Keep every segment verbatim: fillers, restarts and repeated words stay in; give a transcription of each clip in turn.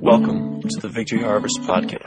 Welcome to the Victory Harvest Podcast.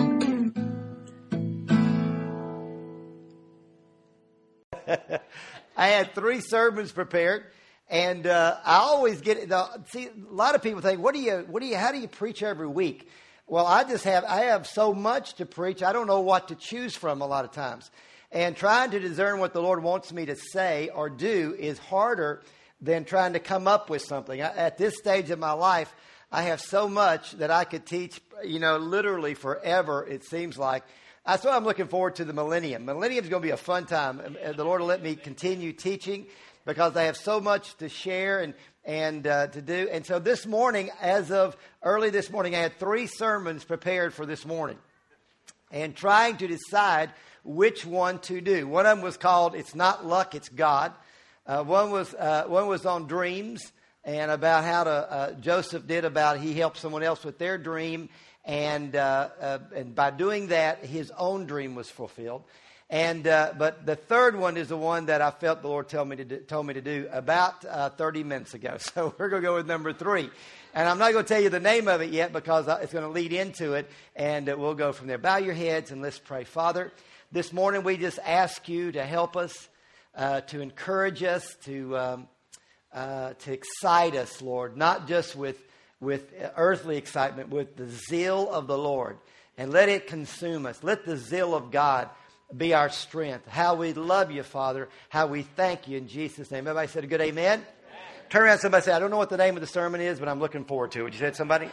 I had three sermons prepared, and uh, I always get the, see. A lot of people think, "What do you? What do you? How do you preach every week?" Well, I just have I have so much to preach. I don't know what to choose from a lot of times, and trying to discern what the Lord wants me to say or do is harder than trying to come up with something. I, at this stage of my life, I have so much that I could teach, you know, literally forever, it seems like. That's why I'm looking forward to the millennium. Millennium is going to be a fun time. The Lord will let me continue teaching because I have so much to share and, and uh, to do. And so this morning, as of early this morning, I had three sermons prepared for this morning and trying to decide which one to do. One of them was called It's Not Luck, It's God. Uh, one was uh, one was on dreams and about how to, uh, Joseph did about he helped someone else with their dream. And uh, uh, and by doing that, his own dream was fulfilled. And uh, but the third one is the one that I felt the Lord told me to do, told me to do about uh, thirty minutes ago. So we're going to go with number three. And I'm not going to tell you the name of it yet because it's going to lead into it. And uh, we'll go from there. Bow your heads and let's pray. Father, this morning we just ask you to help us, uh, to encourage us, to um, uh, to excite us, Lord, not just with with earthly excitement, with the zeal of the Lord. And let it consume us. Let the zeal of God be our strength. How we love you, Father. How we thank you in Jesus' name. Everybody said a good amen? Amen. Turn around to somebody and say, I don't know what the name of the sermon is, but I'm looking forward to it. Would you say it, somebody?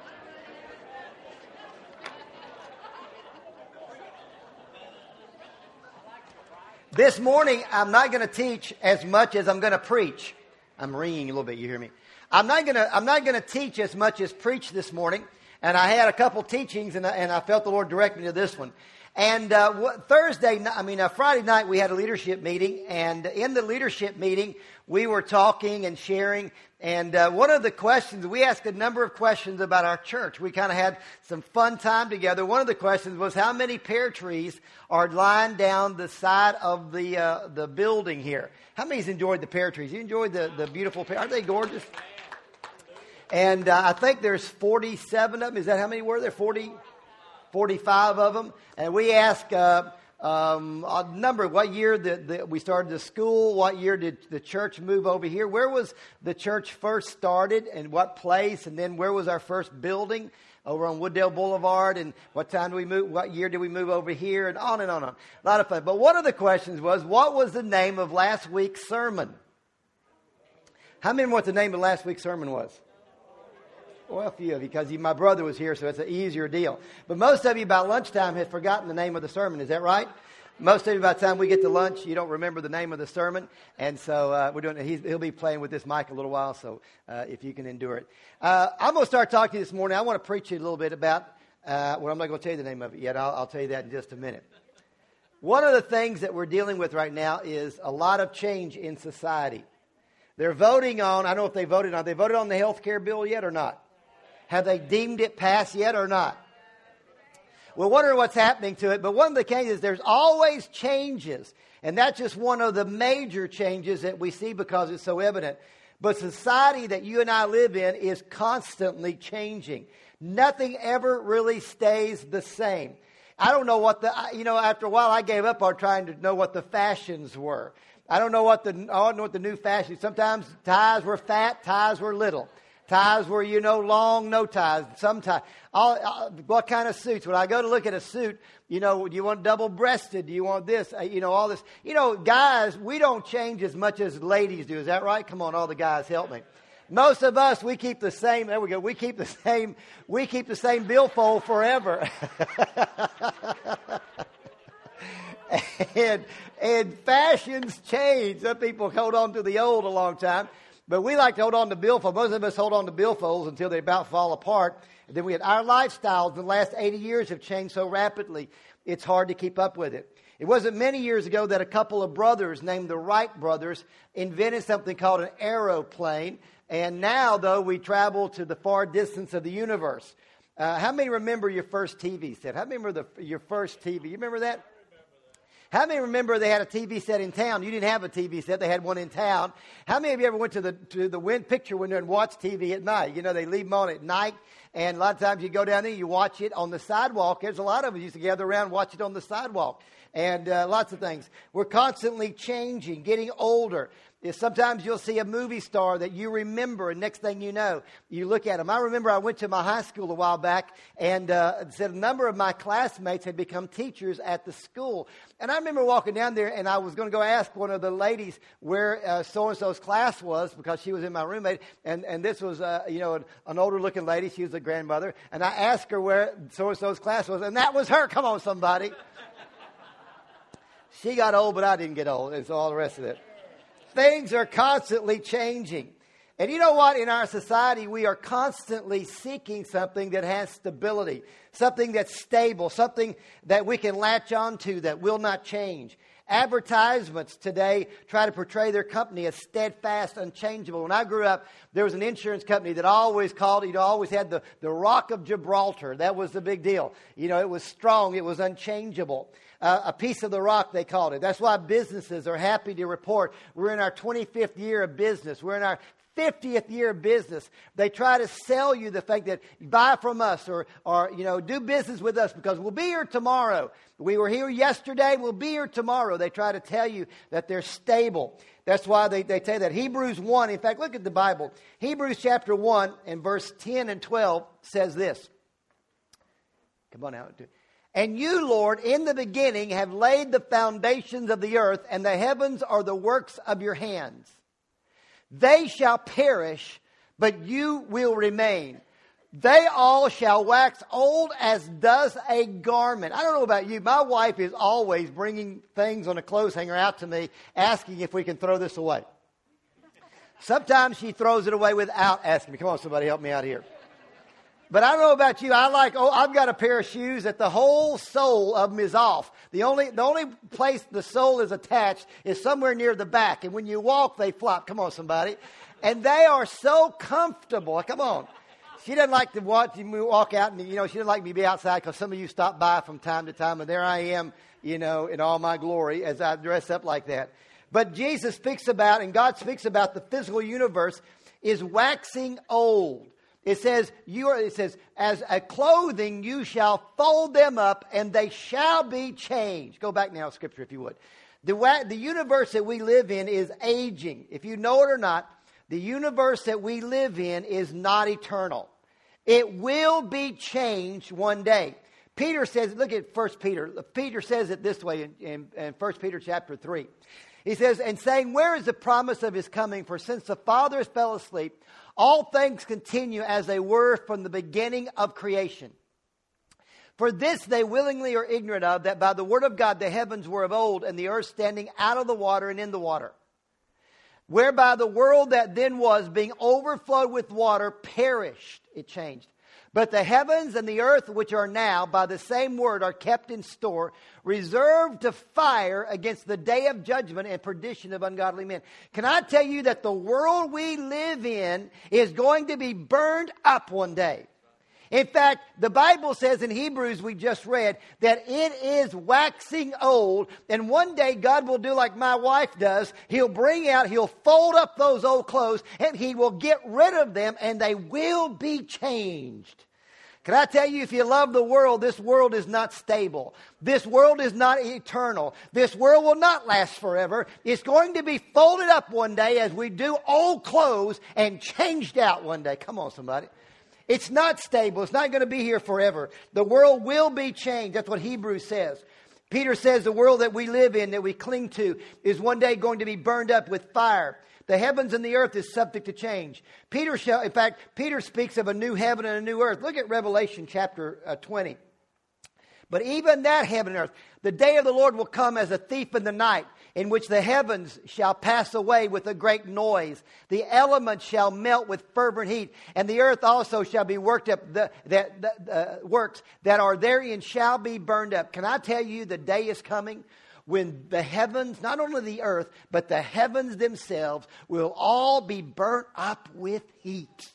This morning, I'm not going to teach as much as I'm going to preach. I'm ringing a little bit. You hear me? I'm not gonna. I'm not gonna teach as much as preach this morning. And I had a couple teachings, and I, and I felt the Lord direct me to this one. And uh, what, Thursday, I mean uh, Friday night, we had a leadership meeting, and in the leadership meeting, we were talking and sharing. And uh, one of the questions we asked a number of questions about our church. We kind of had some fun time together. One of the questions was how many pear trees are lined down the side of the uh, the building here. How many's enjoyed the pear trees? You enjoyed the the beautiful pear? Aren't they gorgeous? And uh, I think there's forty-seven of them. Is that how many were there? forty, forty-five of them. And we asked uh, um, a number. What year that the, we started the school? What year did the church move over here? Where was the church first started? And what place? And then where was our first building? Over on Wooddale Boulevard. And what time did we move? What year did we move over here? And on and on and on. A lot of fun. But one of the questions was, what was the name of last week's sermon? How many remember what the name of last week's sermon was? Well, a few of you, because my brother was here, so it's an easier deal. But most of you by lunchtime have forgotten the name of the sermon. Is that right? Most of you by the time we get to lunch, you don't remember the name of the sermon. And so uh, we're doing. He's, he'll be playing with this mic a little while, so uh, if you can endure it. Uh, I'm going to start talking to you this morning. I want to preach you a little bit about, uh, well, I'm not going to tell you the name of it yet. I'll, I'll tell you that in just a minute. One of the things that we're dealing with right now is a lot of change in society. They're voting on, I don't know if they voted on, they voted on the health care bill yet or not? Have they deemed it passed yet or not? We're wondering what's happening to it. But one of the changes, there's always changes. And that's just one of the major changes that we see because it's so evident. But society that you and I live in is constantly changing. Nothing ever really stays the same. I don't know what the, you know, after a while I gave up on trying to know what the fashions were. I don't know what the, I don't know what the new fashions. Sometimes ties were fat, ties were little. Ties were, you know, long, no ties. Sometimes, all, all, what kind of suits? When I go to look at a suit, you know, do you want double-breasted? Do you want this? Uh, you know, all this. You know, guys, we don't change as much as ladies do. Is that right? Come on, all the guys, help me. Most of us, we keep the same. There we go. We keep the same. We keep the same billfold forever. and and fashions change. Some people hold on to the old a long time. But we like to hold on to billfolds. Most of us hold on to billfolds until they about fall apart. And then we had our lifestyles in the last eighty years have changed so rapidly, it's hard to keep up with it. It wasn't many years ago that a couple of brothers named the Wright brothers invented something called an aeroplane. And now, though, we travel to the far distance of the universe. Uh, how many remember your first T V set? How many remember the, your first T V? You remember that? How many remember they had a T V set in town? You didn't have a T V set. They had one in town. How many of you ever went to the to the wind picture window and watched T V at night? You know, they leave them on at night. And a lot of times you go down there, you watch it on the sidewalk. There's a lot of us used to gather around and watch it on the sidewalk. And uh, lots of things. We're constantly changing, getting older. Sometimes you'll see a movie star that you remember, and next thing you know, you look at them. I remember I went to my high school a while back, and uh, said a number of my classmates had become teachers at the school. And I remember walking down there, and I was going to go ask one of the ladies where uh, so-and-so's class was, because she was in my roommate. And, and this was, uh, you know, an, an older-looking lady. She was a grandmother. And I asked her where so-and-so's class was, and that was her. Come on, somebody. She got old, but I didn't get old. It's all the rest of it. Things are constantly changing. And you know what? In our society, we are constantly seeking something that has stability, something that's stable, something that we can latch onto that will not change. Advertisements today try to portray their company as steadfast, unchangeable. When I grew up, there was an insurance company that always called, you know, always had the, the Rock of Gibraltar. That was the big deal. You know, it was strong. It was unchangeable. Uh, a piece of the rock, they called it. That's why businesses are happy to report we're in our twenty-fifth year of business. We're in our fiftieth year of business. They try to sell you the fact that buy from us or, or, you know, do business with us because we'll be here tomorrow. We were here yesterday. We'll be here tomorrow. They try to tell you that they're stable. That's why they, they tell you that. Hebrews one, in fact, look at the Bible. Hebrews chapter one and verse ten and twelve says this. Come on out. And you, Lord, in the beginning have laid the foundations of the earth, and the heavens are the works of your hands. They shall perish, but you will remain. They all shall wax old as does a garment. I don't know about you. My wife is always bringing things on a clothes hanger out to me, asking if we can throw this away. Sometimes she throws it away without asking me. Come on, somebody help me out here. But I don't know about you. I like, oh, I've got a pair of shoes that the whole sole of them is off. The only, the only place the sole is attached is somewhere near the back. And when you walk, they flop. Come on, somebody. And they are so comfortable. Come on. She doesn't like to watch me walk out, and, you know, she doesn't like me to be outside because some of you stop by from time to time. And there I am, you know, in all my glory as I dress up like that. But Jesus speaks about, and God speaks about the physical universe is waxing old. It says, you are, it says, as a clothing you shall fold them up and they shall be changed. Go back now, Scripture, if you would. The, the universe that we live in is aging. If you know it or not, the universe that we live in is not eternal. It will be changed one day. Peter says, look at First Peter. Peter says it this way in, in, in First Peter chapter three. He says, and saying, where is the promise of his coming? For since the fathers fell asleep, all things continue as they were from the beginning of creation. For this they willingly are ignorant of, that by the word of God the heavens were of old, and the earth standing out of the water and in the water. Whereby the world that then was, being overflowed with water, perished. It changed. But the heavens and the earth, which are now, by the same word, are kept in store, reserved to fire against the day of judgment and perdition of ungodly men. Can I tell you that the world we live in is going to be burned up one day? In fact, the Bible says in Hebrews, we just read, that it is waxing old. And one day God will do like my wife does. He'll bring out, he'll fold up those old clothes, and he will get rid of them, and they will be changed. Can I tell you, if you love the world, this world is not stable. This world is not eternal. This world will not last forever. It's going to be folded up one day as we do old clothes and changed out one day. Come on, somebody. It's not stable. It's not going to be here forever. The world will be changed. That's what Hebrews says. Peter says the world that we live in, that we cling to, is one day going to be burned up with fire. The heavens and the earth is subject to change. Peter shall, in fact, Peter speaks of a new heaven and a new earth. Look at Revelation chapter uh, twenty. But even that heaven and earth, the day of the Lord will come as a thief in the night, in which the heavens shall pass away with a great noise. The elements shall melt with fervent heat, and the earth also shall be worked up. The, the, the uh, works that are therein shall be burned up. Can I tell you, the day is coming when the heavens, not only the earth, but the heavens themselves will all be burnt up with heat.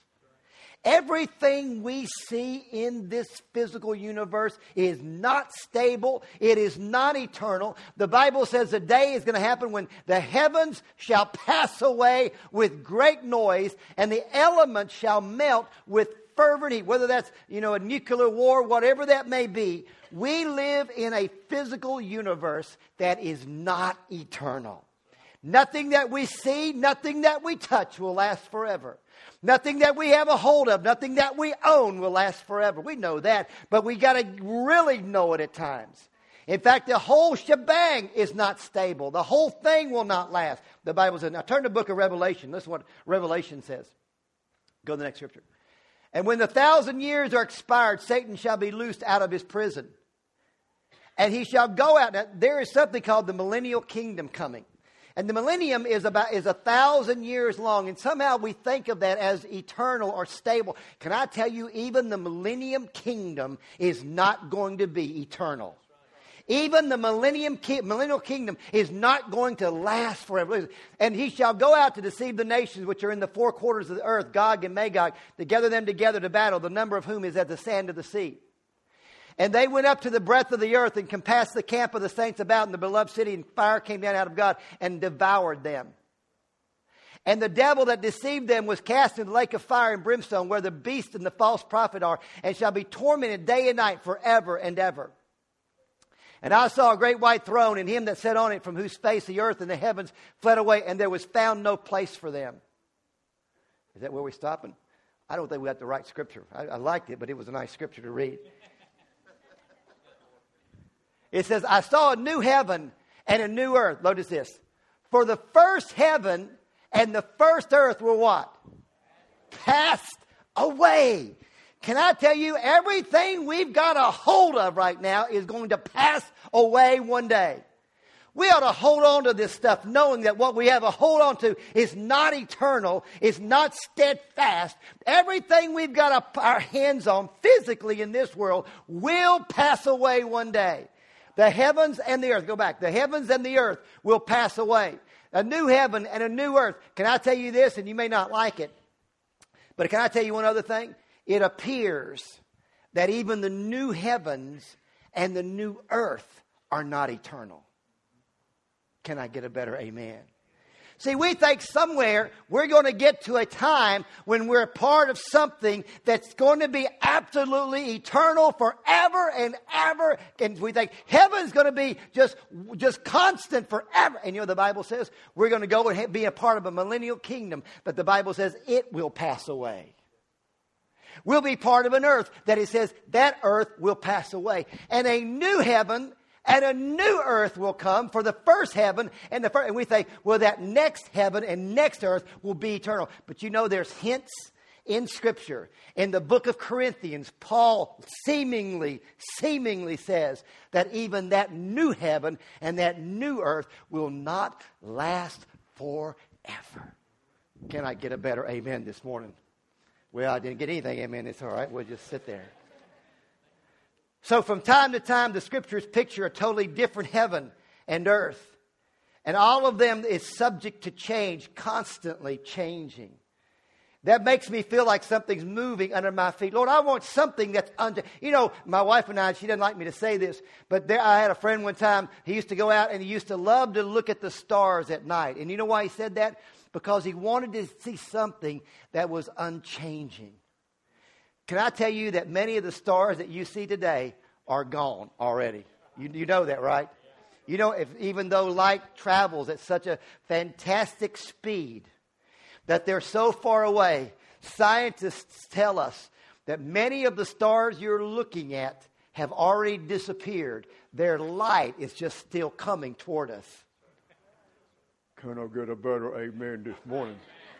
Everything we see in this physical universe is not stable. It is not eternal. The Bible says the day is going to happen when the heavens shall pass away with great noise, and the elements shall melt with fervent heat, whether that's, you know, a nuclear war, whatever that may be, we live in a physical universe that is not eternal. Nothing that we see, nothing that we touch will last forever. Nothing that we have a hold of, nothing that we own will last forever. We know that, but we got to really know it at times. In fact, the whole shebang is not stable. The whole thing will not last. The Bible says, now turn to the book of Revelation. Listen to what Revelation says. Go to the next scripture. And when the thousand years are expired, Satan shall be loosed out of his prison. And he shall go out. Now, there is something called the millennial kingdom coming. And the millennium is about is a thousand years long. And somehow we think of that as eternal or stable. Can I tell you, even the millennium kingdom is not going to be eternal. Even the millennium ki- millennial kingdom is not going to last forever. And he shall go out to deceive the nations which are in the four quarters of the earth, Gog and Magog, to gather them together to battle, the number of whom is as the sand of the sea. And they went up to the breadth of the earth and compassed the camp of the saints about in the beloved city, and fire came down out of God and devoured them. And the devil that deceived them was cast into the lake of fire and brimstone, where the beast and the false prophet are, and shall be tormented day and night forever and ever. And I saw a great white throne, and him that sat on it, from whose face the earth and the heavens fled away, and there was found no place for them. Is that where we're stopping? I don't think we got the right scripture. I, I liked it, but it was a nice scripture to read. It says, I saw a new heaven and a new earth. Notice this. For the first heaven and the first earth were what? Passed away. Can I tell you, everything we've got a hold of right now is going to pass away one day. We ought to hold on to this stuff knowing that what we have a hold on to is not eternal, is not steadfast. Everything we've got our hands on physically in this world will pass away one day. The heavens and the earth, go back, the heavens and the earth will pass away. A new heaven and a new earth. Can I tell you this, and you may not like it, but can I tell you one other thing? It appears that even the new heavens and the new earth are not eternal. Can I get a better amen? See, we think somewhere we're going to get to a time when we're a part of something that's going to be absolutely eternal forever and ever. And we think heaven's going to be just, just constant forever. And you know, the Bible says we're going to go and be a part of a millennial kingdom. But the Bible says it will pass away. We'll be part of an earth that it says that earth will pass away. And a new heaven and a new earth will come, for the first heaven and the first. And we think, well, that next heaven and next earth will be eternal. But you know, there's hints in Scripture. In the book of Corinthians, Paul seemingly, seemingly says that even that new heaven and that new earth will not last forever. Can I get a better amen this morning? Well, I didn't get anything amen. It's all right. We'll just sit there. So from time to time, the Scriptures picture a totally different heaven and earth. And all of them is subject to change, constantly changing. That makes me feel like something's moving under my feet. Lord, I want something that's under... You know, my wife and I, she doesn't like me to say this, but there, I had a friend one time, he used to go out and he used to love to look at the stars at night. And you know why he said that? Because he wanted to see something that was unchanging. Can I tell you that many of the stars that you see today are gone already? You, you know that, right? You know, if, even though light travels at such a fantastic speed that they're so far away, scientists tell us that many of the stars you're looking at have already disappeared. Their light is just still coming toward us. Can I get a better amen this morning?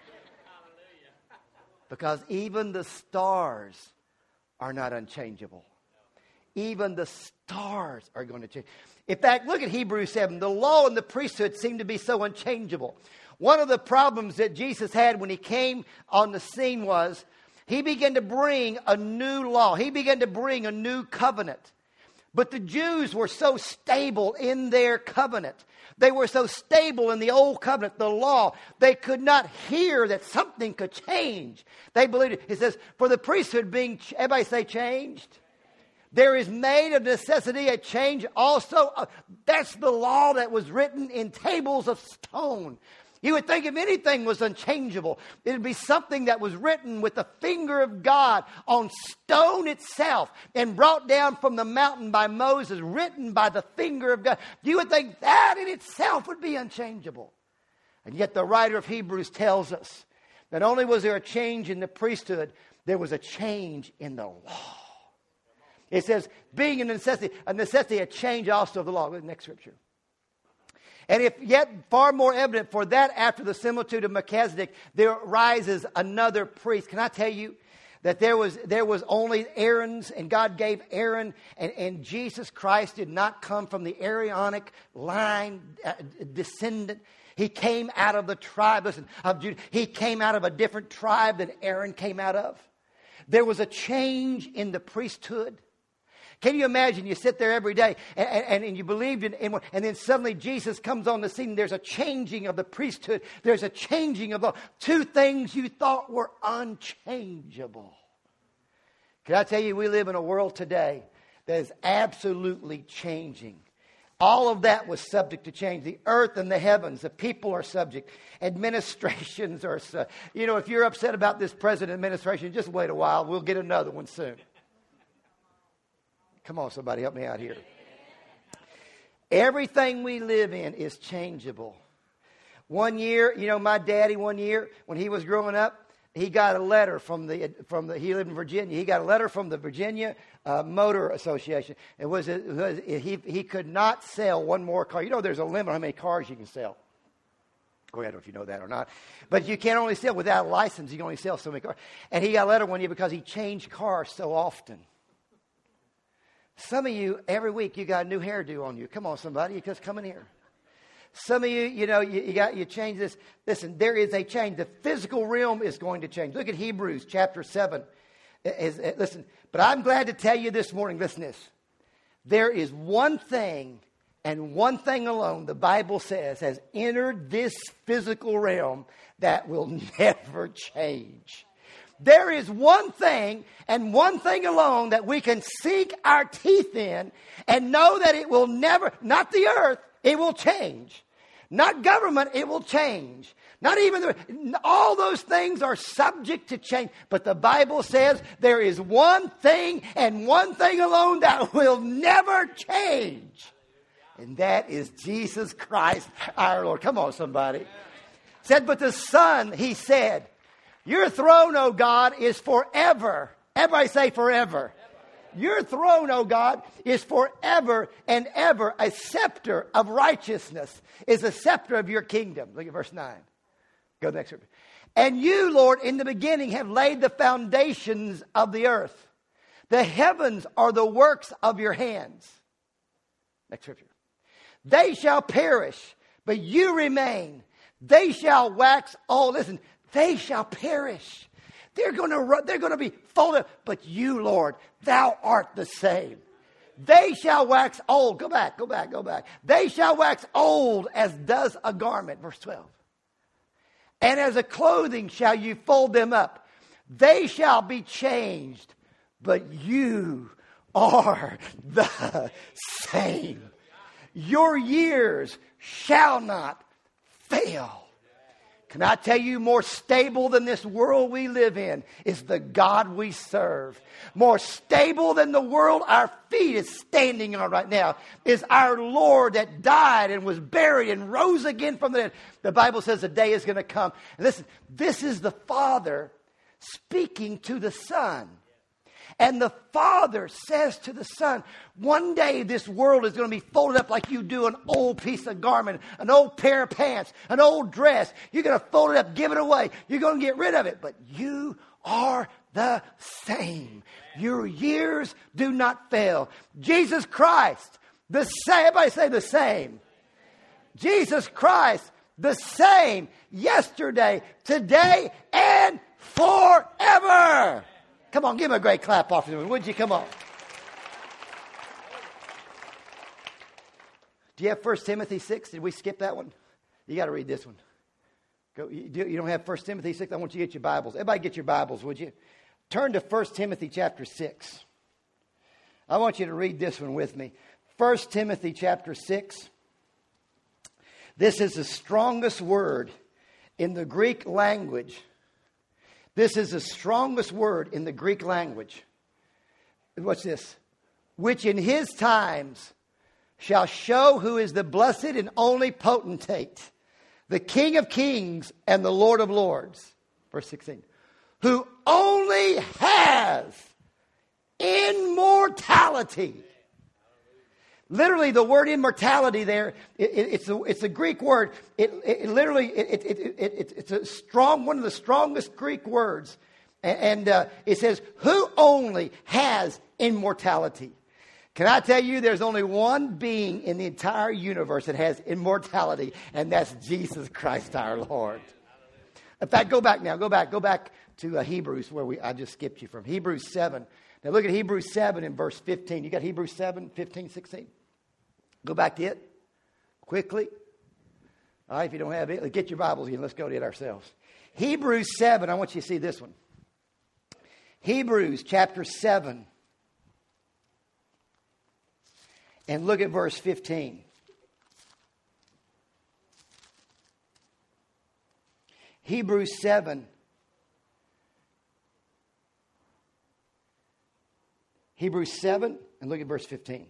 Because even the stars are not unchangeable. Even the stars are going to change. In fact, look at Hebrews seven. The law and the priesthood seem to be so unchangeable. One of the problems that Jesus had when he came on the scene was he began to bring a new law. He began to bring a new covenant. But the Jews were so stable in their covenant. They were so stable in the old covenant, the law. They could not hear that something could change. They believed it. It says, for the priesthood being, everybody say changed. There is made of necessity a change also. That's the law that was written in tables of stone. You would think if anything was unchangeable, it would be something that was written with the finger of God on stone itself and brought down from the mountain by Moses, written by the finger of God. You would think that in itself would be unchangeable. And yet the writer of Hebrews tells us, not only was there a change in the priesthood, there was a change in the law. It says, being a necessity, a necessity, a change also of the law. Next scripture. And if yet far more evident, for that after the similitude of Melchizedek, there rises another priest. Can I tell you that there was there was only Aaron's, and God gave Aaron, and, and Jesus Christ did not come from the Aaronic line uh, descendant. He came out of the tribe, listen, of Judah. He came out of a different tribe than Aaron came out of. There was a change in the priesthood. Can you imagine you sit there every day and, and, and you believed in, in and then suddenly Jesus comes on the scene. There's a changing of the priesthood. There's a changing of the two things you thought were unchangeable. Can I tell you, we live in a world today that is absolutely changing. All of that was subject to change. The earth and the heavens, the people are subject. Administrations are, su- you know, if you're upset about this present administration, just wait a while. We'll get another one soon. Come on, somebody, help me out here. Everything we live in is changeable. One year, you know, my daddy, one year, when he was growing up, he got a letter from the, from the he lived in Virginia. He got a letter from the Virginia uh, Motor Association. It was, it was he, he could not sell one more car. You know, there's a limit on how many cars you can sell. Oh, I don't know if you know that or not. But you can only sell, without a license, you can only sell so many cars. And he got a letter one year because he changed cars so often. Some of you, every week, you got a new hairdo on you. Come on, somebody, you just come in here. Some of you, you know, you, you got you change this. Listen, there is a change. The physical realm is going to change. Look at Hebrews chapter seven. Is, is, listen, but I'm glad to tell you this morning, listen to this. There is one thing and one thing alone, the Bible says, has entered this physical realm that will never change. There is one thing and one thing alone that we can sink our teeth in and know that it will never, not the earth, it will change. Not government, it will change. Not even, the, all those things are subject to change. But the Bible says there is one thing and one thing alone that will never change. And that is Jesus Christ our Lord. Come on, somebody. Said, but the Son, he said, your throne, O God, is forever. Everybody say forever. Your throne, O God, is forever and ever. A scepter of righteousness is a scepter of your kingdom. Look at verse nine. Go to the next scripture. And you, Lord, in the beginning have laid the foundations of the earth. The heavens are the works of your hands. Next scripture. They shall perish, but you remain. They shall wax old. Listen. They shall perish. They're going to they're going to be folded. But you, Lord, thou art the same. They shall wax old. Go back, go back, go back. They shall wax old as does a garment. Verse twelve. And as a clothing shall you fold them up. They shall be changed. But you are the same. Your years shall not fail. Can I tell you, more stable than this world we live in is the God we serve. More stable than the world our feet is standing on right now is our Lord that died and was buried and rose again from the dead. The Bible says a day is going to come. And listen, this is the Father speaking to the Son. And the Father says to the Son, one day this world is going to be folded up like you do an old piece of garment, an old pair of pants, an old dress. You're going to fold it up, give it away. You're going to get rid of it. But you are the same. Your years do not fail. Jesus Christ, the same. Everybody say the same. Jesus Christ, the same yesterday, today, and forever. Come on, give him a great clap off of him, would you? Come on. Do you have First Timothy six? Did we skip that one? You got to read this one. Go. You don't have First Timothy six? I want you to get your Bibles. Everybody get your Bibles, would you? Turn to First Timothy chapter six. I want you to read this one with me. First Timothy chapter six. This is the strongest word in the Greek language, this is the strongest word in the Greek language. What's this? Which in his times shall show who is the blessed and only potentate, the King of kings and the Lord of lords. Verse sixteen. Who only has immortality. Literally, the word immortality there, it, it, it's, a, it's a Greek word. It, it, it literally, it, it, it, it, it's a strong, one of the strongest Greek words. And, and uh, it says, who only has immortality. Can I tell you, there's only one being in the entire universe that has immortality, and that's Jesus Christ our Lord. In fact, go back now. Go back. Go back to uh, Hebrews, where we I just skipped you from. Hebrews seven. Now look at Hebrews seven in verse fifteen. You got Hebrews seven, fifteen, sixteen. Go back to it quickly. All right, if you don't have it, get your Bibles in. Let's go to it ourselves. Hebrews seven. I want you to see this one. Hebrews chapter seven. And look at verse fifteen. Hebrews seven. Hebrews seven, and look at verse fifteen.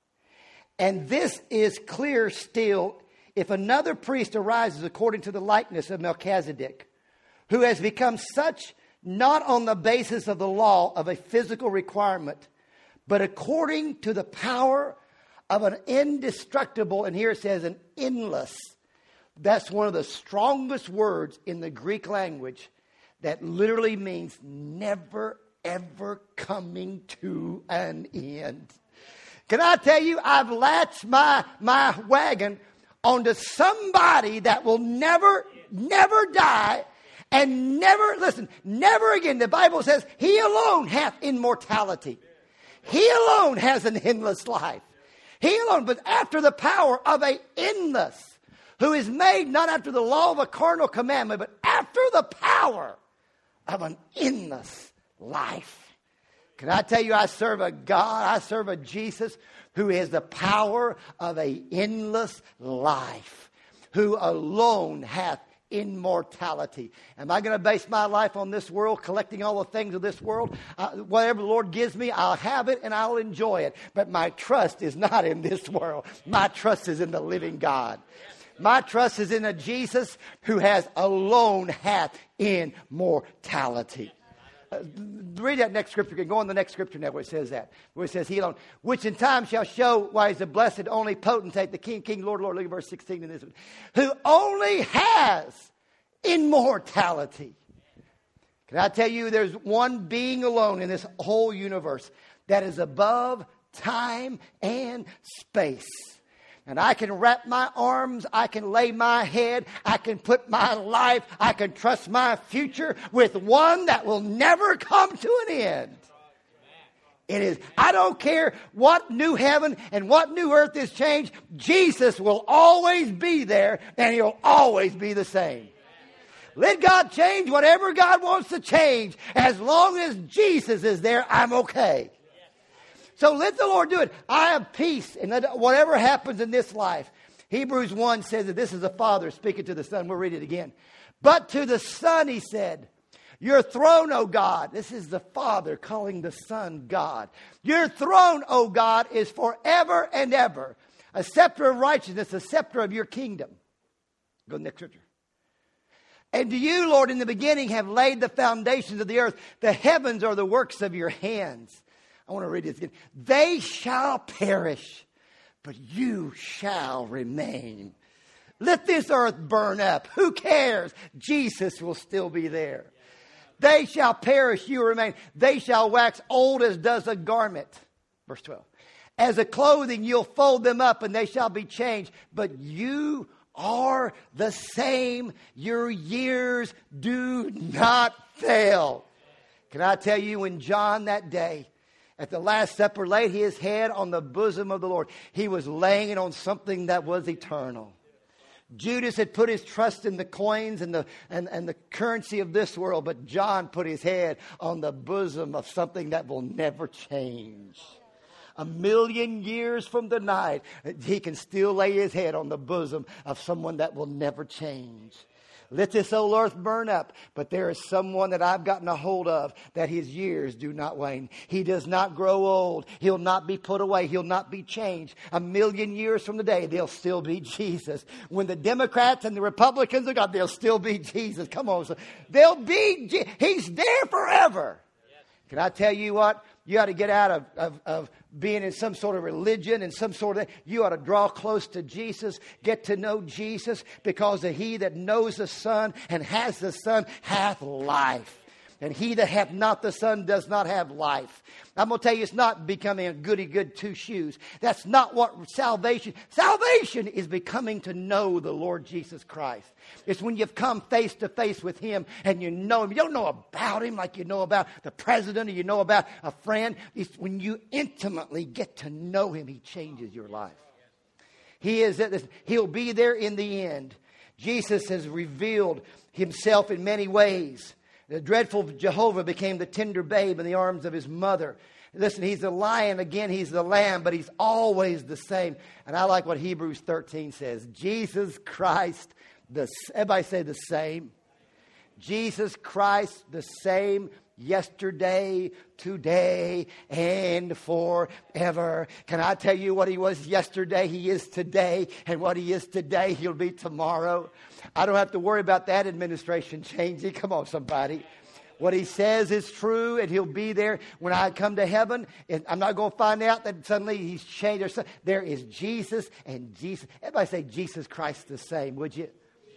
And this is clear still if another priest arises according to the likeness of Melchizedek, who has become such not on the basis of the law of a physical requirement, but according to the power of an indestructible, and here it says an endless. That's one of the strongest words in the Greek language that literally means never, ever coming to an end. Can I tell you, I've latched my, my wagon onto somebody that will never, never die and never, listen, never again. The Bible says he alone hath immortality. He alone has an endless life. He alone, but after the power of a endless, who is made not after the law of a carnal commandment, but after the power of an endless life. Can I tell you, I serve a God, I serve a Jesus who has the power of a endless life, who alone hath immortality. Am I going to base my life on this world, collecting all the things of this world? Uh, whatever the Lord gives me, I'll have it and I'll enjoy it. But my trust is not in this world. My trust is in the living God. My trust is in a Jesus who has alone hath immortality. Uh, read that next scripture. Go on the next scripture now where it says that. Where it says he alone. Which in time shall show why he's the blessed, only potentate, the King, King, Lord, Lord. Look at verse sixteen in this one. Who only has immortality. Can I tell you, there's one being alone in this whole universe that is above time and space. And I can wrap my arms, I can lay my head, I can put my life, I can trust my future with one that will never come to an end. It is, I don't care what new heaven and what new earth is changed, Jesus will always be there and he'll always be the same. Let God change whatever God wants to change. As long as Jesus is there, I'm okay. So let the Lord do it. I have peace. And whatever happens in this life. Hebrews one says that this is the Father speaking to the Son. We'll read it again. But to the Son he said, your throne, O God. This is the Father calling the Son God. Your throne, O God, is forever and ever. A scepter of righteousness, a scepter of your kingdom. Go to the next scripture. And to you, Lord, in the beginning have laid the foundations of the earth. The heavens are the works of your hands. I want to read this again. They shall perish, but you shall remain. Let this earth burn up. Who cares? Jesus will still be there. They shall perish, you remain. They shall wax old as does a garment. Verse twelve. As a clothing, you'll fold them up and they shall be changed. But you are the same. Your years do not fail. Can I tell you, when John that day at the Last Supper laid his head on the bosom of the Lord, he was laying it on something that was eternal. Judas had put his trust in the coins and the, and, and the currency of this world, but John put his head on the bosom of something that will never change. A million years from tonight, he can still lay his head on the bosom of someone that will never change. Let this old earth burn up. But there is someone that I've gotten a hold of that his years do not wane. He does not grow old. He'll not be put away. He'll not be changed. A million years from today, they'll still be Jesus. When the Democrats and the Republicans are gone, they'll still be Jesus. Come on. So they'll be, Je- he's there forever. Can I tell you what? You ought to get out of, of, of being in some sort of religion and some sort of... You ought to draw close to Jesus, get to know Jesus, because he that knows the Son and has the Son hath life. And he that hath not the Son does not have life. I'm going to tell you, it's not becoming a goody good two shoes. That's not what salvation... Salvation is becoming to know the Lord Jesus Christ. It's when you've come face to face with him and you know him. You don't know about him like you know about the president or you know about a friend. It's when you intimately get to know him, he changes your life. He is. He'll be there in the end. Jesus has revealed himself in many ways. The dreadful Jehovah became the tender babe in the arms of his mother. Listen, he's the lion again, he's the lamb, but he's always the same. And I like what Hebrews thirteen says. Jesus Christ, the everybody say the same. Jesus Christ, the same yesterday, today, and forever. Can I tell you what he was yesterday, he is today, and what he is today, he'll be tomorrow. I don't have to worry about that administration changing. Come on, somebody. What he says is true, and he'll be there when I come to heaven. And I'm not going to find out that suddenly he's changed. There is Jesus and Jesus. Everybody say Jesus Christ the same, would you?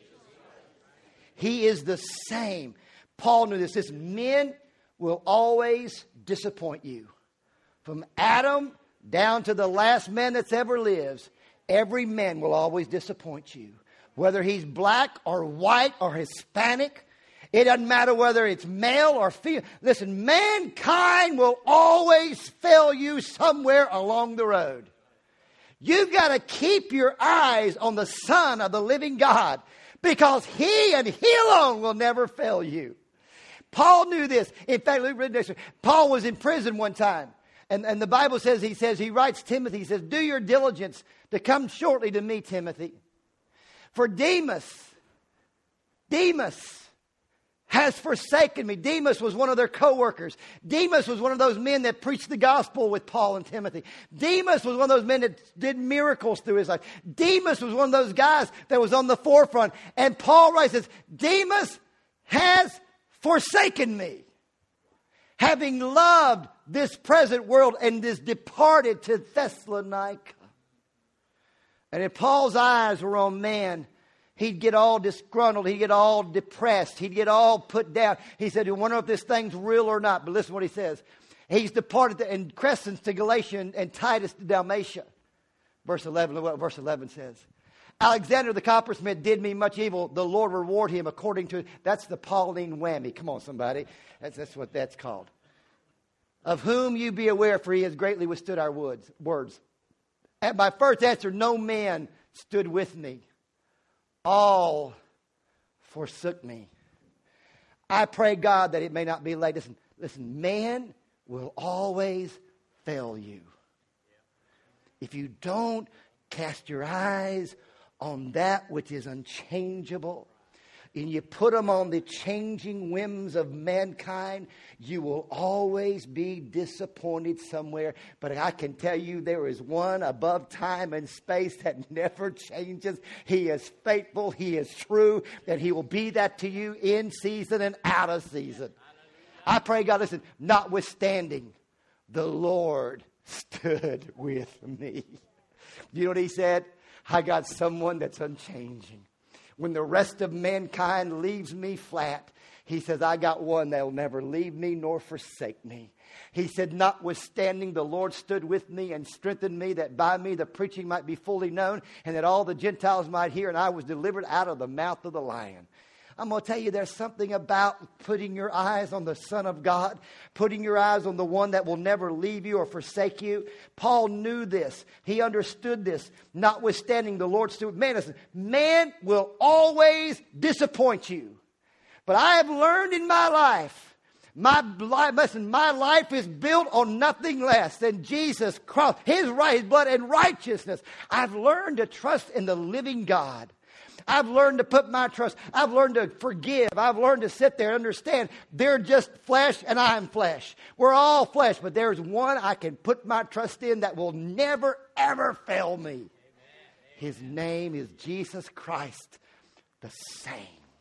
He is the same. Paul knew this. This men will always disappoint you. From Adam down to the last man that's ever lives, every man will always disappoint you. Whether he's black or white or Hispanic, it doesn't matter whether it's male or female. Listen, mankind will always fail you somewhere along the road. You've got to keep your eyes on the Son of the living God, because he and he alone will never fail you. Paul knew this. In fact, Luke read this. Paul was in prison one time. And, and the Bible says, he says, he writes Timothy, he says, do your diligence to come shortly to me, Timothy. For Demas, Demas has forsaken me. Demas was one of their co-workers. Demas was one of those men that preached the gospel with Paul and Timothy. Demas was one of those men that did miracles through his life. Demas was one of those guys that was on the forefront. And Paul writes this, Demas has forsaken me, having loved this present world, and is departed to Thessalonica. And if Paul's eyes were on man, he'd get all disgruntled. He'd get all depressed. He'd get all put down. He said, I wonder if this thing's real or not. But listen to what he says. He's departed to, and Crescens to Galatia, and, and Titus to Dalmatia. Verse eleven, look what verse eleven says. Alexander the coppersmith did me much evil. The Lord reward him according to... That's the Pauline whammy. Come on, somebody. That's, that's what that's called. Of whom you be aware, for he has greatly withstood our words. words. At my first answer, no man stood with me. All forsook me. I pray God that it may not be late. Listen, listen, man will always fail you. If you don't cast your eyes on that which is unchangeable, and you put them on the changing whims of mankind, you will always be disappointed somewhere. But I can tell you, there is one above time and space that never changes. He is faithful. He is true. That he will be that to you in season and out of season. I pray, God, listen, notwithstanding, the Lord stood with me. You know what he said? I got someone that's unchanging. When the rest of mankind leaves me flat, he says, I got one that will never leave me nor forsake me. He said, notwithstanding, the Lord stood with me and strengthened me, that by me the preaching might be fully known, and that all the Gentiles might hear, and I was delivered out of the mouth of the lion. I'm going to tell you, there's something about putting your eyes on the Son of God, putting your eyes on the one that will never leave you or forsake you. Paul knew this. He understood this. Notwithstanding, the Lord stood. Man, listen, man will always disappoint you. But I have learned in my life, my life, listen, my life is built on nothing less than Jesus Christ, his right, his blood and righteousness. I've learned to trust in the living God. I've learned to put my trust. I've learned to forgive. I've learned to sit there and understand they're just flesh and I'm flesh. We're all flesh, but there's one I can put my trust in that will never, ever fail me. His name is Jesus Christ, the same.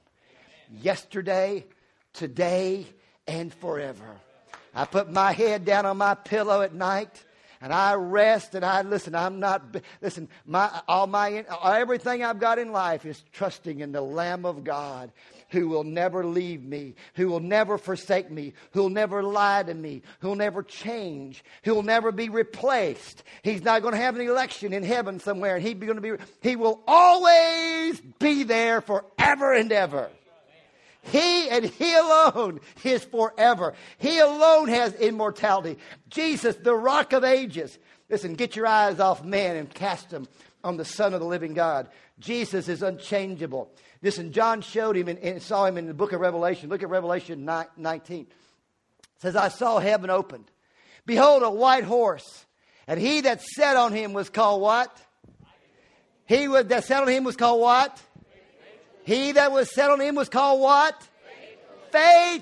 Yesterday, today, and forever. I put my head down on my pillow at night and I rest and I listen. I'm not, listen, my, all my, everything I've got in life is trusting in the Lamb of God who will never leave me, who will never forsake me, who will never lie to me, who will never change, who will never be replaced. He's not going to have an election in heaven somewhere and he's going to be, he will always be there forever and ever. He and He alone is forever. He alone has immortality. Jesus, the Rock of Ages. Listen, get your eyes off man and cast them on the Son of the living God. Jesus is unchangeable. Listen, John showed him and, and saw him in the book of Revelation. Look at Revelation nineteen. It says, I saw heaven opened. Behold, a white horse. And he that sat on him was called what? He was, that sat on him was called what? He that was set on him was called what? Faithful.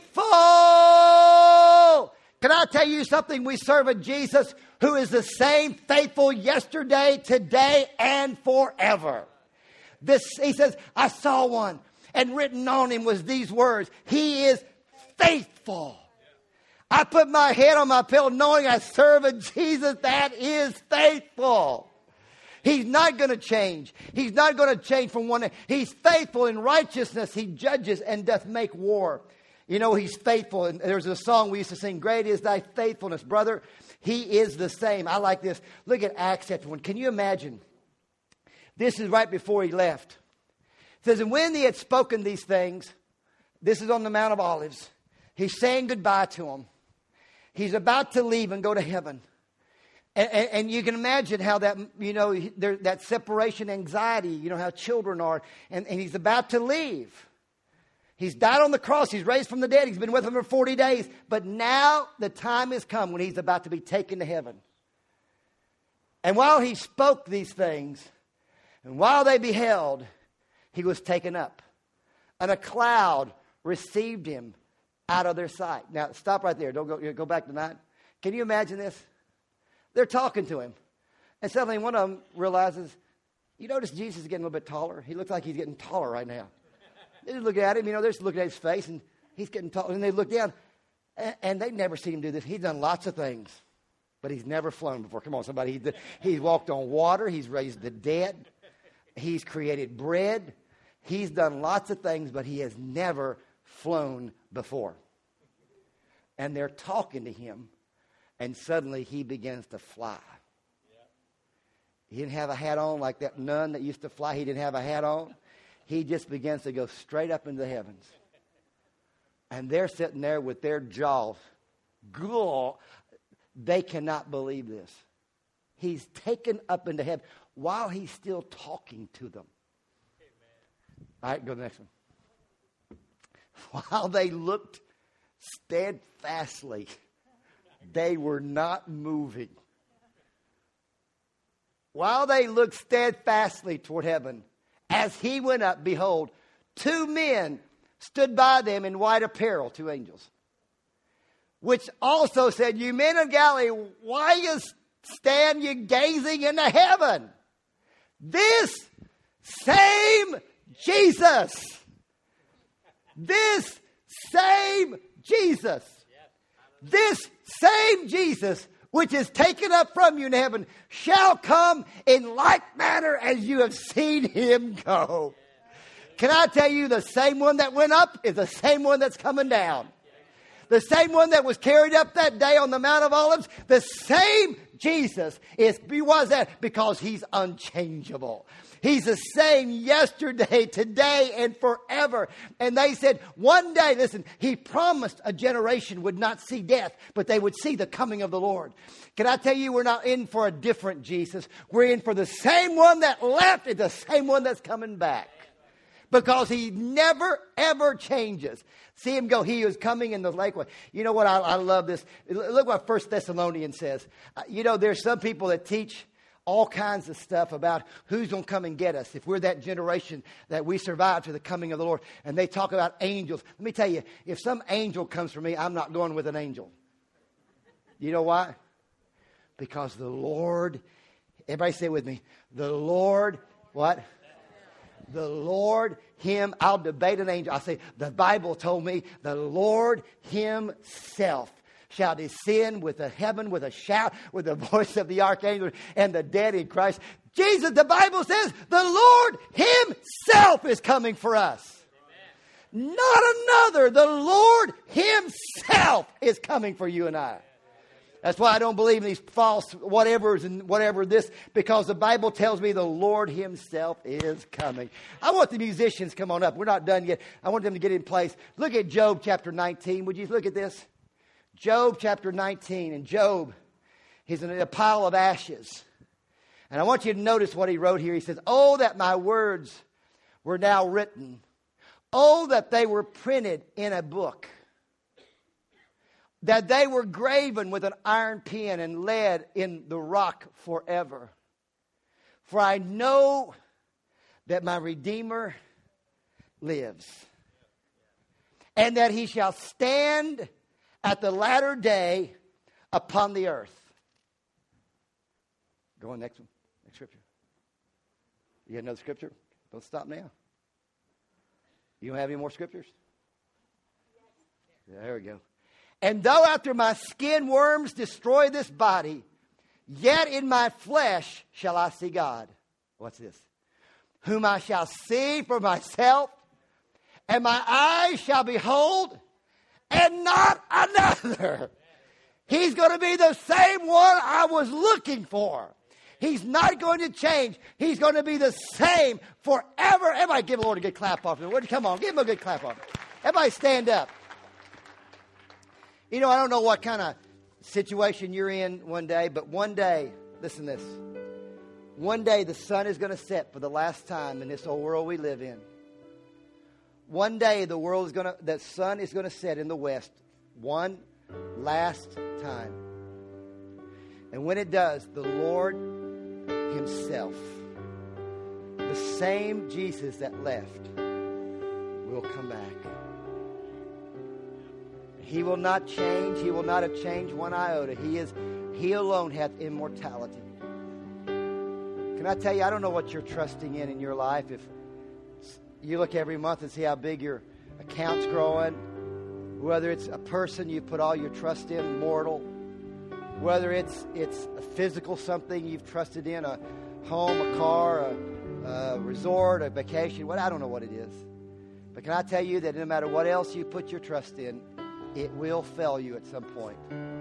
Faithful. Can I tell you something? We serve a Jesus who is the same faithful yesterday, today, and forever. This, he says, I saw one, and written on him was these words. He is faithful. I put my head on my pillow knowing I serve a Jesus that is faithful. He's not going to change. He's not going to change from one day. He's faithful in righteousness. He judges and doth make war. You know, he's faithful. And there's a song we used to sing, great is thy faithfulness, brother. He is the same. I like this. Look at Acts chapter one. Can you imagine? This is right before he left. It says, and when he had spoken these things, this is on the Mount of Olives. He's saying goodbye to them. He's about to leave and go to heaven. And, and, and you can imagine how that, you know, there, that separation anxiety, you know, how children are. And, and he's about to leave. He's died on the cross. He's raised from the dead. He's been with them for forty days. But now the time has come when he's about to be taken to heaven. And while he spoke these things, and while they beheld, he was taken up. And a cloud received him out of their sight. Now, stop right there. Don't go, go back to that. Can you imagine this? They're talking to him. And suddenly one of them realizes, you notice Jesus is getting a little bit taller. He looks like he's getting taller right now. They just look at him, you know, they're just looking at his face, and he's getting taller. And they look down, and, and they've never seen him do this. He's done lots of things, but he's never flown before. Come on, somebody. He's, he's walked on water. He's raised the dead. He's created bread. He's done lots of things, but he has never flown before. And they're talking to him. And suddenly he begins to fly. He didn't have a hat on like that nun that used to fly. He didn't have a hat on. He just begins to go straight up into the heavens. And they're sitting there with their jaws. Ghoul. They cannot believe this. He's taken up into heaven while he's still talking to them. Amen. All right, go to the next one. While they looked steadfastly, they were not moving. While they looked steadfastly toward heaven, as he went up, behold, two men stood by them in white apparel, two angels, which also said, you men of Galilee, why you stand you gazing into heaven? This same Jesus, this same Jesus, this same Jesus, which is taken up from you in heaven, shall come in like manner as you have seen him go. Can I tell you, the same one that went up is the same one that's coming down. The same one that was carried up that day on the Mount of Olives, the same Jesus is, was that because he's unchangeable. He's the same yesterday, today, and forever. And they said one day, listen, he promised a generation would not see death, but they would see the coming of the Lord. Can I tell you, we're not in for a different Jesus. We're in for the same one that left and the same one that's coming back. Because he never, ever changes. See him go. He is coming in the lake. You know what? I, I love this. Look what First Thessalonians says. Uh, you know, there's some people that teach all kinds of stuff about who's going to come and get us if we're that generation that we survive to the coming of the Lord. And they talk about angels. Let me tell you, if some angel comes for me, I'm not going with an angel. You know why? Because the Lord, everybody say it with me, the Lord, what? The Lord, Him, I'll debate an angel. I say, the Bible told me the Lord Himself shall descend with the heaven, with a shout, with the voice of the archangel and the dead in Christ. Jesus, the Bible says, the Lord Himself is coming for us. Amen. Not another. The Lord Himself is coming for you and I. That's why I don't believe in these false whatevers and whatever this, because the Bible tells me the Lord Himself is coming. I want the musicians to come on up. We're not done yet. I want them to get in place. Look at Job chapter nineteen. Would you look at this? Job chapter nineteen. And Job, he's in a pile of ashes. And I want you to notice what he wrote here. He says, oh, that my words were now written. Oh, that they were printed in a book. That they were graven with an iron pen and lead in the rock forever. For I know that my Redeemer lives. And that He shall stand at the latter day upon the earth. Go on, next one. Next scripture. You got another scripture? Don't stop now. You don't have any more scriptures? There we go. And though after my skin worms destroy this body, yet in my flesh shall I see God. What's this? Whom I shall see for myself, and my eyes shall behold, and not another. He's going to be the same one I was looking for. He's not going to change. He's going to be the same forever. Everybody give the Lord a good clap off. Come on, give Him a good clap off. Everybody stand up. You know, I don't know what kind of situation you're in one day, but one day, listen to this. One day the sun is going to set for the last time in this old world we live in. One day the world is going to, the sun is going to set in the west. One last time. And when it does, the Lord Himself, the same Jesus that left, will come back. He will not change. He will not have changed one iota. He is, He alone hath immortality. Can I tell you, I don't know what you're trusting in in your life. If you look every month and see how big your account's growing, whether it's a person you put all your trust in, mortal, whether it's it's a physical something you've trusted in, a home, a car, a, a resort, a vacation, what I don't know what it is. But can I tell you that no matter what else you put your trust in, it will fail you at some point.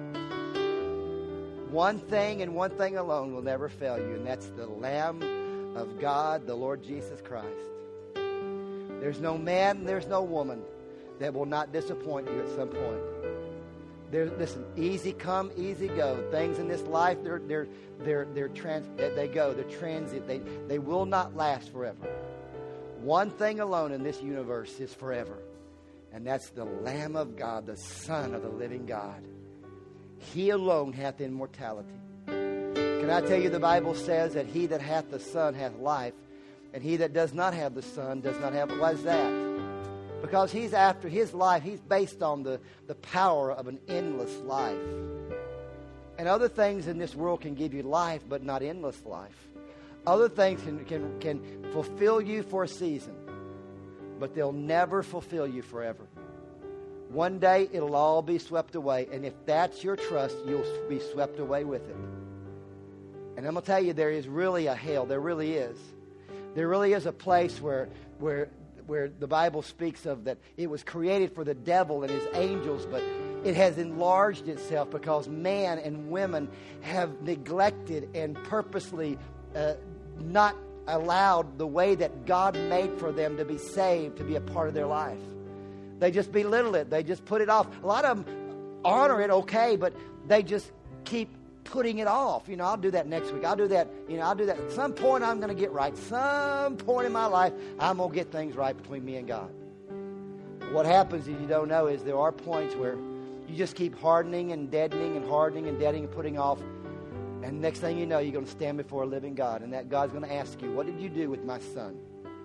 One thing and one thing alone will never fail you, and that's the Lamb of God, the Lord Jesus Christ. There's no man, there's no woman that will not disappoint you at some point. There's, listen, easy come, easy go. Things in this life, they're they're they're they're trans, they go, they're transit. They they will not last forever. One thing alone in this universe is forever. And that's the Lamb of God, the Son of the living God. He alone hath immortality. Can I tell you, the Bible says that he that hath the Son hath life, and he that does not have the Son does not have. Why is that? Because he's after his life, he's based on the, the power of an endless life. And other things in this world can give you life, but not endless life. Other things can, can, can fulfill you for a season, but they'll never fulfill you forever. One day, it'll all be swept away. And if that's your trust, you'll be swept away with it. And I'm going to tell you, there is really a hell. There really is. There really is a place where, where, where the Bible speaks of that it was created for the devil and his angels, but it has enlarged itself because man and women have neglected and purposely uh, not allowed the way that God made for them to be saved to be a part of their life. They just belittle it. They just put it off. A lot of them honor it, okay, but they just keep putting it off. You know, I'll do that next week. I'll do that. You know, I'll do that. At some point, I'm going to get right. Some point in my life, I'm going to get things right between me and God. What happens, if you don't know, is there are points where you just keep hardening and deadening and hardening and deadening and putting off. And next thing you know, you're going to stand before a living God. And that God's going to ask you, what did you do with my son?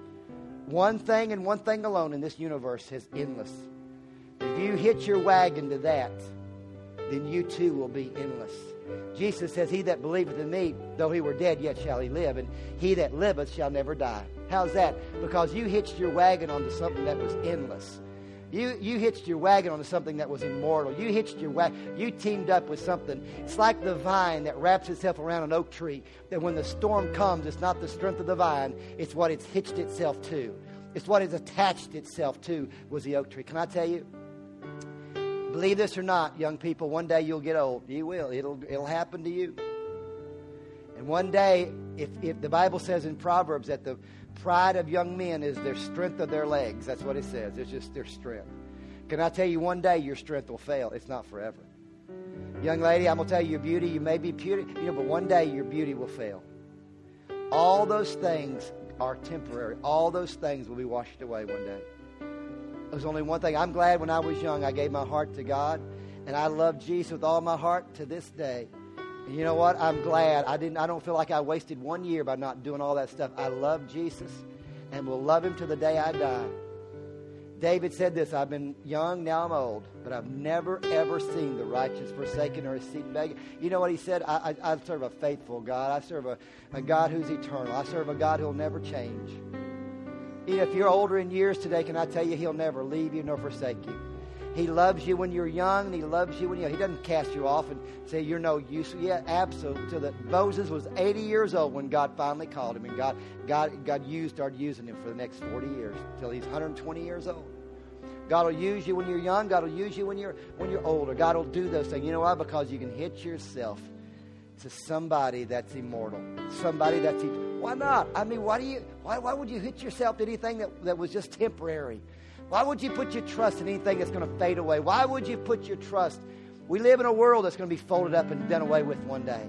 One thing and one thing alone in this universe is endless. If you hitch your wagon to that, then you too will be endless. Jesus says, he that believeth in me, though he were dead, yet shall he live. And he that liveth shall never die. How's that? Because you hitched your wagon onto something that was endless. You you hitched your wagon onto something that was immortal. You hitched your wagon. You teamed up with something. It's like the vine that wraps itself around an oak tree. That when the storm comes, it's not the strength of the vine. It's what it's hitched itself to. It's what it's attached itself to was the oak tree. Can I tell you? Believe this or not, young people, one day you'll get old. You will. It'll it'll happen to you. And one day, if if the Bible says in Proverbs that the pride of young men is their strength of their legs. That's what it says. It's just their strength. Can I tell you, one day your strength will fail. It's not forever. Young lady, I'm going to tell you, your beauty, you may be beauty, you know, but one day your beauty will fail. All those things are temporary. All those things will be washed away one day. There's only one thing. I'm glad when I was young, I gave my heart to God, and I love Jesus with all my heart to this day. And you know what? I'm glad. I didn't. I don't feel like I wasted one year by not doing all that stuff. I love Jesus and will love him to the day I die. David said this, I've been young, now I'm old, but I've never, ever seen the righteous forsaken or his seed begging. You know what he said? I, I, I serve a faithful God. I serve a, a God who's eternal. I serve a God who'll never change. You know, if you're older in years today, can I tell you, he'll never leave you nor forsake you. He loves you when you're young, and he loves you when you're... He doesn't cast you off and say you're no use. Yeah, absolutely. So that Moses was eighty years old when God finally called him, and God, God, God used, started using him for the next forty years until he's one hundred twenty years old. God will use you when you're young. God will use you when you're when you're older. God will do those things. You know why? Because you can hitch yourself to somebody that's immortal, somebody that's... Why not? I mean, why do you? Why, why would you hitch yourself to anything that, that was just temporary? Why would you put your trust in anything that's going to fade away? Why would you put your trust? We live in a world that's going to be folded up and done away with one day.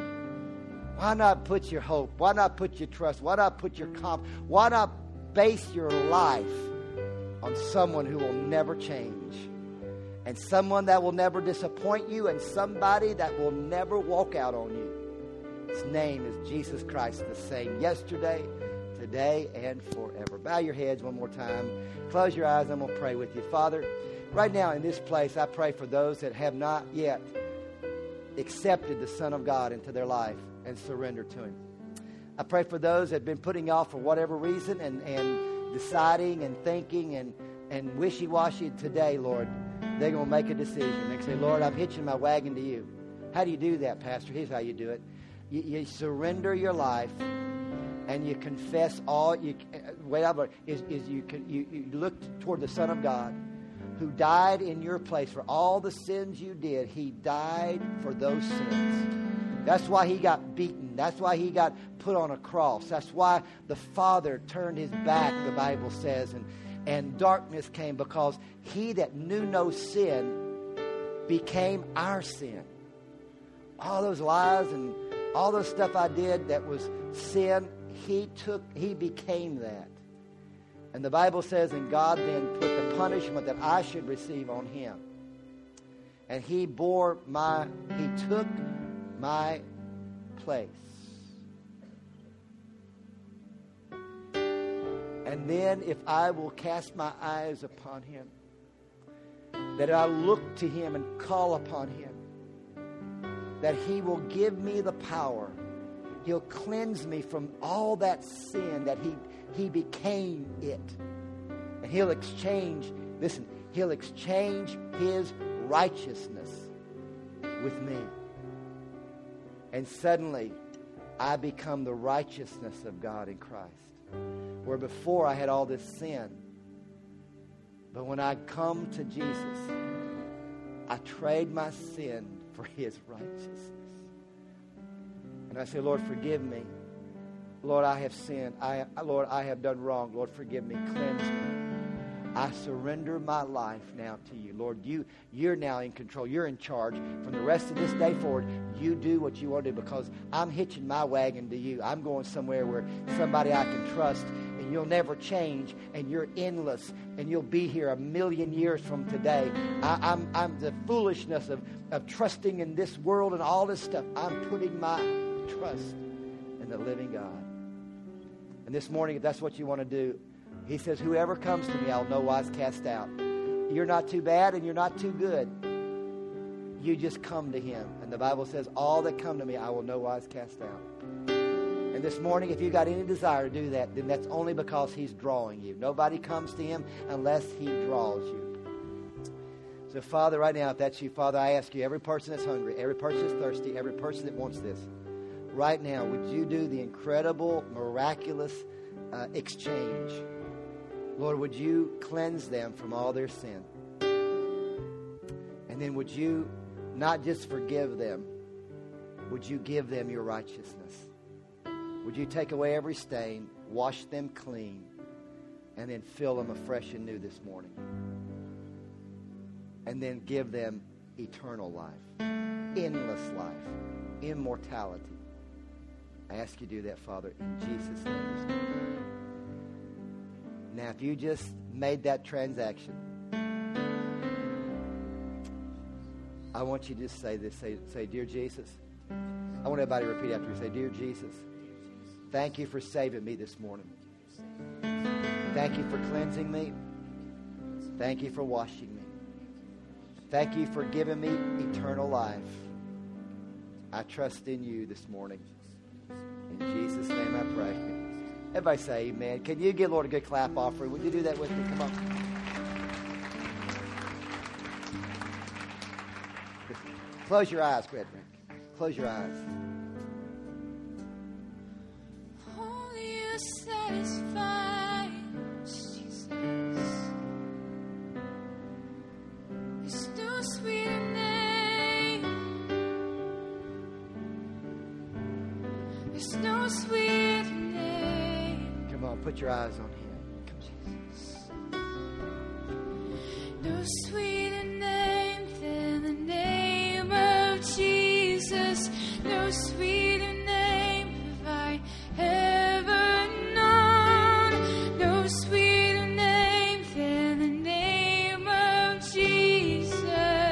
Why not put your hope? Why not put your trust? Why not put your comp? Why not base your life on someone who will never change? And someone that will never disappoint you, and somebody that will never walk out on you. His name is Jesus Christ, the same yesterday, today, and forever. Bow your heads one more time. Close your eyes. I'm going to pray with you. Father, right now in this place, I pray for those that have not yet accepted the Son of God into their life and surrendered to him. I pray for those that have been putting off for whatever reason and, and deciding and thinking and, and wishy-washy today, Lord. They're going to make a decision. They say, Lord, I'm hitching my wagon to you. How do you do that, Pastor? Here's how you do it. You, you surrender your life, and you confess all. You way I is is you, you you look toward the Son of God, who died in your place for all the sins you did. He died for those sins. That's why he got beaten. That's why he got put on a cross. That's why the Father turned his back, the Bible says, and and darkness came, because he that knew no sin became our sin. All those lies and all the stuff I did that was sin, he took, he became that. And the Bible says, and God then put the punishment that I should receive on him. And he bore my, he took my place. And then if I will cast my eyes upon him, that I look to him and call upon him, that he will give me the power. He'll cleanse me from all that sin, that he, he became it. And he'll exchange, listen, he'll exchange his righteousness with me. And suddenly, I become the righteousness of God in Christ. Where before I had all this sin. But when I come to Jesus, I trade my sin for his righteousness. And I say, Lord, forgive me. Lord, I have sinned. I, Lord, I have done wrong. Lord, forgive me. Cleanse me. I surrender my life now to you. Lord, you, you're now in control. You're in charge. From the rest of this day forward, you do what you want to do, because I'm hitching my wagon to you. I'm going somewhere where somebody I can trust, and you'll never change, and you're endless, and you'll be here a million years from today. I, I'm, I'm the foolishness of, of trusting in this world and all this stuff. I'm putting my trust in the living God. And this morning, if that's what you want to do, he says, whoever comes to me, I'll no wise cast out. You're not too bad and you're not too good. You just come to him. And the Bible says, all that come to me, I will no wise cast out. And this morning, if you got any desire to do that, then that's only because he's drawing you. Nobody comes to him unless he draws you. So, Father, right now, if that's you, Father, I ask you, every person that's hungry, every person that's thirsty, every person that wants this, right now, would you do the incredible, miraculous uh, exchange? Lord, would you cleanse them from all their sin? And then would you not just forgive them, would you give them your righteousness? Would you take away every stain, wash them clean, and then fill them afresh and new this morning? And then give them eternal life, endless life, immortality. I ask you to do that, Father, in Jesus' name. Now, if you just made that transaction, I want you to just say this. Say, say, Dear Jesus. I want everybody to repeat after me. Say, Dear Jesus, thank you for saving me this morning. Thank you for cleansing me. Thank you for washing me. Thank you for giving me eternal life. I trust in you this morning. In Jesus' name I pray. Everybody say amen. Can you give Lord a good clap offering? Would you do that with me? Come on. Close your eyes, Fred. Close your eyes. Only you satisfy, Jesus. There's no sweeter name. There's no sweeter name. Come on, put your eyes on him. Come on. No sweeter name than the name of Jesus. No sweeter name have I ever known. No sweeter name than the name of Jesus.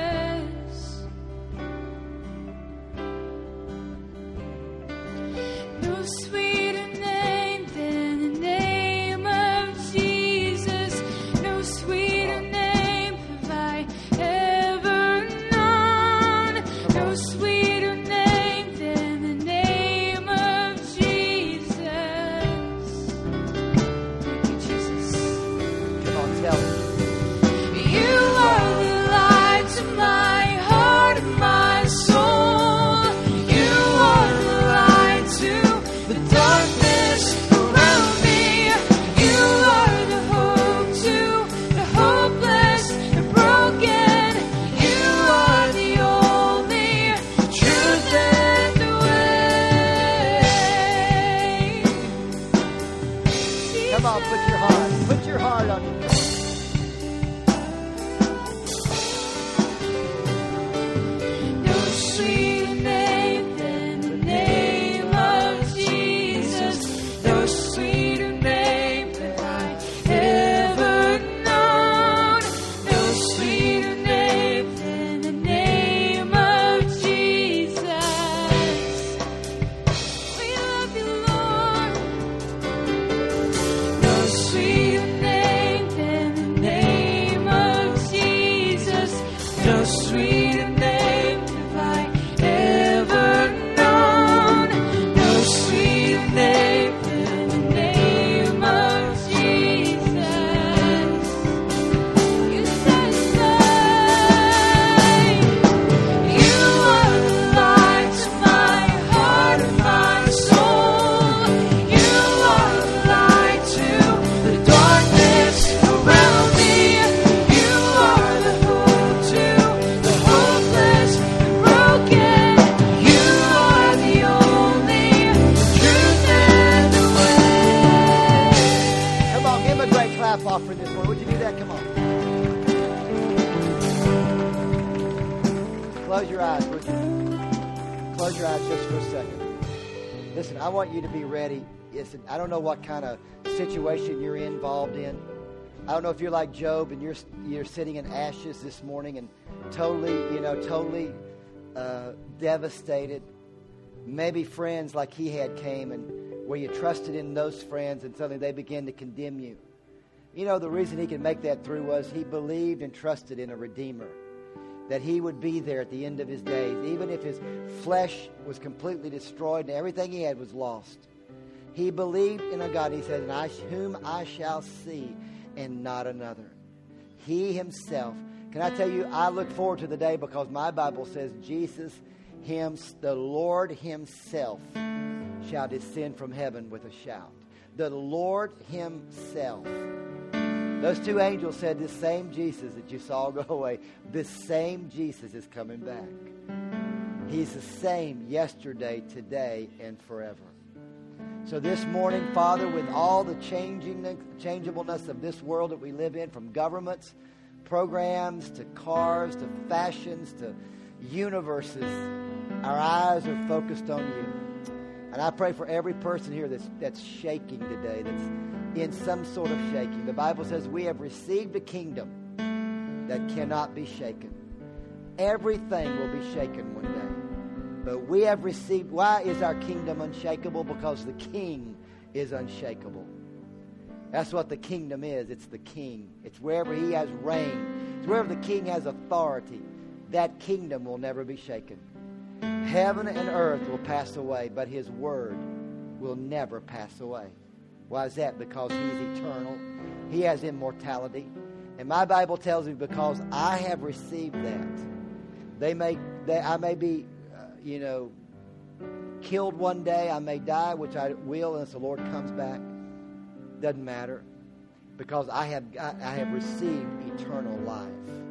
No sweeter name than the name of Jesus. No sweeter name have I ever known. No sweeter name than the name of Jesus. Thank you, Jesus. Come on, tell him. You are the light to my heart and my soul. You are the light to the darkness around me. You are the hope to the hopeless and broken. You are the only truth and the way. Come on, put your heart. Put your heart on him. No sweeter name than the name of Jesus. No sweeter name have I ever known. No sweeter name than the name of Jesus. We love you, Lord. No sweeter name than the name of Jesus. No sweeter name have I ever known. No sweeter name than the name of Jesus. You satisfy. You are the light to my heart and my soul. You are the light to the darkness around me. You are the hope to the hopeless and broken. You are the only truth and the way. Come on, give him a great clap offering this morning. Would you do that? Come on. Close your eyes, would you? Close your eyes just for a second. Listen, I want you to be ready listen, I don't know what kind of situation you're involved in. I don't know if you're like Job and you're you're sitting in ashes this morning and totally, you know, totally uh, devastated. Maybe friends like he had came and where you trusted in those friends and suddenly they began to condemn you. You know, the reason he could make that through was he believed and trusted in a Redeemer, that he would be there at the end of his days, even if his flesh was completely destroyed and everything he had was lost. He believed in a God. He said, and I, whom I shall see and not another. He himself. Can I tell you, I look forward to the day because my Bible says Jesus, him, the Lord himself shall descend from heaven with a shout. The Lord himself. Those two angels said, this same Jesus that you saw go away, this same Jesus is coming back. He's the same yesterday, today, and forever. So this morning, Father, with all the changing, changeableness of this world that we live in, from governments, programs, to cars, to fashions, to universes, our eyes are focused on you. And I pray for every person here that's, that's shaking today, that's in some sort of shaking. The Bible says we have received a kingdom that cannot be shaken. Everything will be shaken one day. But we have received, why is our kingdom unshakable? Because the King is unshakable. That's what the kingdom is. It's the King. It's wherever he has reign. It's wherever the King has authority. That kingdom will never be shaken. Heaven and earth will pass away, but his word will never pass away. Why is that? Because he's eternal. He has immortality. And my Bible tells me because I have received that, they may, they, I may be, uh, you know, killed one day. I may die, which I will unless the Lord comes back. Doesn't matter. Because I have, I, I have received eternal life.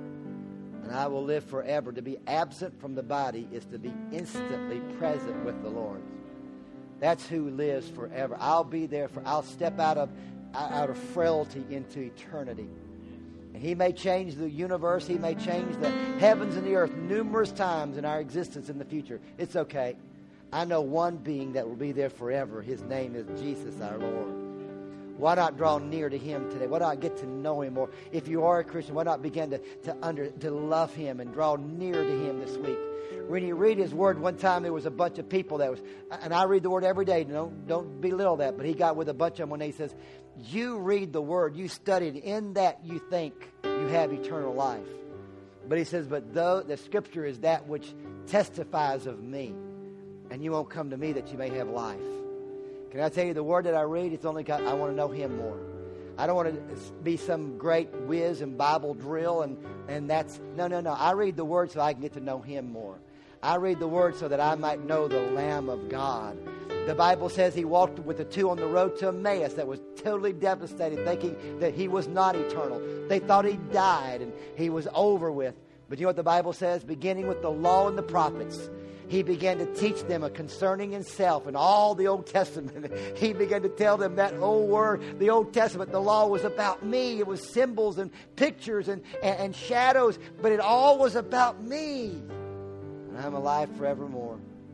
And I will live forever. To be absent from the body is to be instantly present with the Lord. That's who lives forever. I'll be there for, I'll step out of, out of frailty into eternity. And he may change the universe. He may change the heavens and the earth numerous times in our existence in the future. It's okay. I know one being that will be there forever. His name is Jesus our Lord. Why not draw near to him today? Why not get to know him more? If you are a Christian, why not begin to, to, under, to love him and draw near to him this week? When you read his word, one time there was a bunch of people that was, and I read the word every day, don't, don't belittle that, but he got with a bunch of them when he says, you read the word, you studied, in that you think you have eternal life. But he says, but though the scripture is that which testifies of me, and you won't come to me that you may have life. Can I tell you, the word that I read, it's only got, I want to know him more. I don't want to be some great whiz and Bible drill, and, and that's, no, no, no. I read the word so I can get to know him more. I read the word so that I might know the Lamb of God. The Bible says he walked with the two on the road to Emmaus that was totally devastated, thinking that he was not eternal. They thought he died and he was over with. But you know what the Bible says? Beginning with the law and the prophets, he began to teach them a concerning himself and all the Old Testament. He began to tell them that old word, the Old Testament, the law was about me. It was symbols and pictures and, and, and shadows, but it all was about me. And I'm alive forevermore.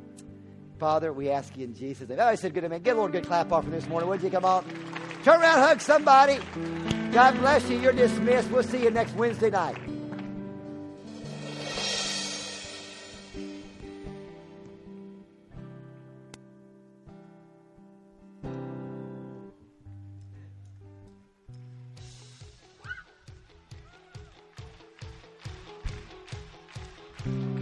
Father, we ask you in Jesus' name. Oh, I said good amen. Give a little good clap off for this morning, would you? Come on. Turn around, hug somebody. God bless you. You're dismissed. We'll see you next Wednesday night. Thank you.